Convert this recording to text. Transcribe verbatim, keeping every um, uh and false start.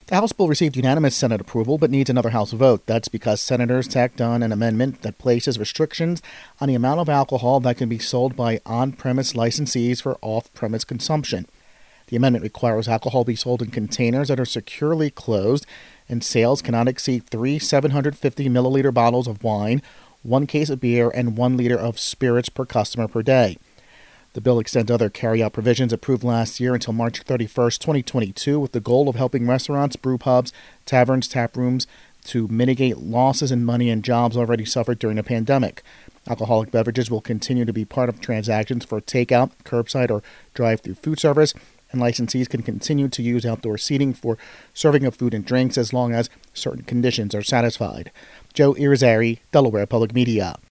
The House bill received unanimous Senate approval but needs another House vote. That's because senators tacked on an amendment that places restrictions on the amount of alcohol that can be sold by on-premise licensees for off-premise consumption. The amendment requires alcohol be sold in containers that are securely closed, and sales cannot exceed three seven hundred fifty milliliter bottles of wine, one case of beer, and one liter of spirits per customer per day. The bill extends other carryout provisions approved last year until March thirty-first, twenty twenty-two, with the goal of helping restaurants, brew pubs, taverns, tap rooms to mitigate losses in money and jobs already suffered during the pandemic. Alcoholic beverages will continue to be part of transactions for takeout, curbside, or drive-through food service, and licensees can continue to use outdoor seating for serving of food and drinks as long as certain conditions are satisfied. Joe Irizarry, Delaware Public Media.